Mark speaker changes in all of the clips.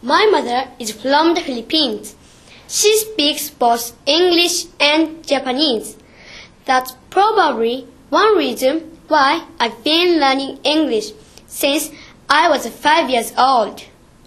Speaker 1: My mother is from the Philippines. She speaks both English and Japanese. That's probably one reason why I've been learning English since I was 5 years old.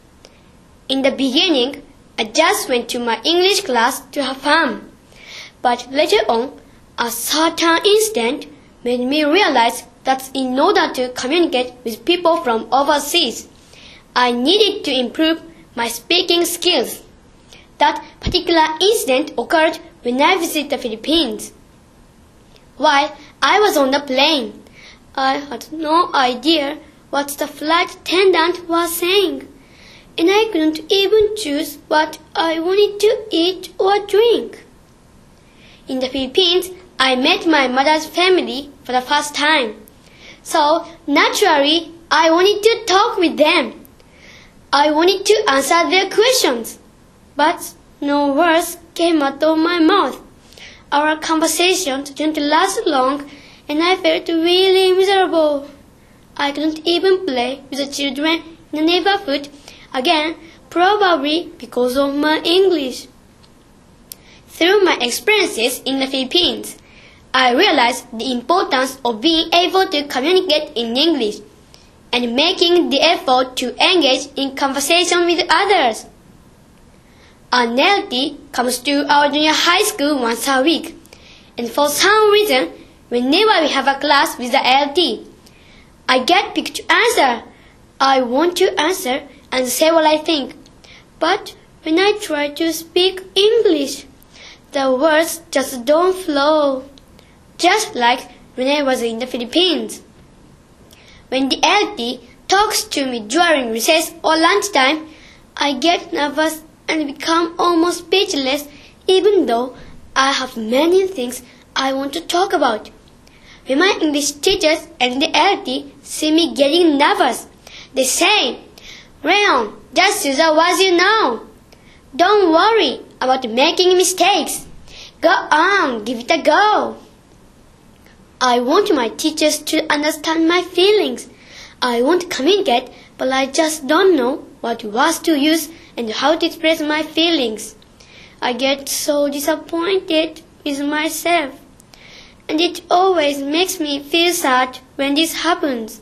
Speaker 1: In the beginning, I just went to my English class to have fun. But later on, a certain incident made me realize that in order to communicate with people from overseas, I needed to improve my speaking skills. That particular incident occurred when I visited the Philippines. While I was on the plane, I had no idea what the flight attendant was saying, and I couldn't even choose what I wanted to eat or drink. In the Philippines, I met my mother's family for the first time. So, naturally, I wanted to talk with them. I wanted to answer their questions, but no words came out of my mouth. Our conversation didn't last long, and I felt really miserable. I couldn't even play with the children in the neighborhood again, probably because of my English. Through my experiences in the Philippines, I realized the importance of being able to communicate in English and making the effort to engage in conversation with others. An LT comes to our junior high school once a week, and for some reason, whenever we have a class with the LT, I get picked to answer. I want to answer and say what I think, but when I try to speak English, the words just don't flow, just like when I was in the Philippines. When the LT talks to me during recess or lunchtime, I get nervous and become almost speechless, even though I have many things I want to talk about. When my English teachers and the LT see me getting nervous, they say, "Rayon, just use the words you know. Don't worry about making mistakes. Go on, give it a go." I want my teachers to understand my feelings. I want to communicate, but I just don't know what words to use and how to express my feelings. I get so disappointed with myself, and it always makes me feel sad when this happens.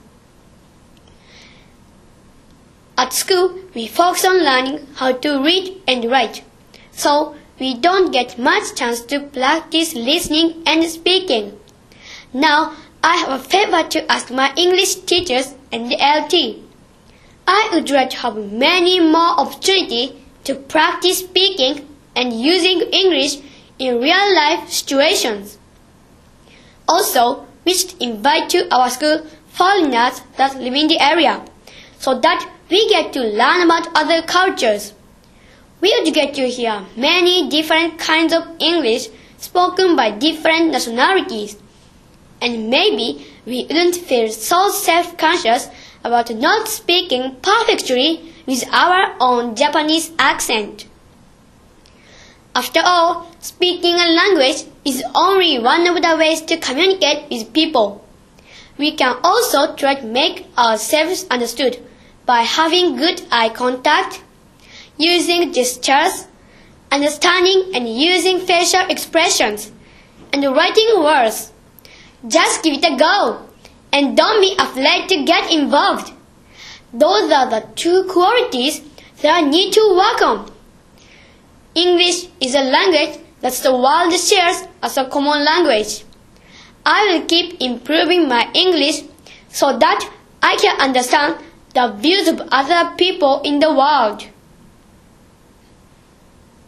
Speaker 1: At school, we focus on learning how to read and write, so we don't get much chance to practice listening and speaking. Now, I have a favor to ask my English teachers and the LT. I would like to have many more opportunities to practice speaking and using English in real-life situations. Also, we should invite to our school foreigners that live in the area, so that we get to learn about other cultures. We would get to hear many different kinds of English spoken by different nationalities. And maybe we wouldn't feel so self-conscious about not speaking perfectly with our own Japanese accent. After all, speaking a language is only one of the ways to communicate with people. We can also try to make ourselves understood by having good eye contact, using gestures, understanding and using facial expressions, and writing words. Just give it a go, and don't be afraid to get involved. Those are the two qualities that I need to work on. English is a language that the world shares as a common language. I will keep improving my English so that I can understand the views of other people in the world.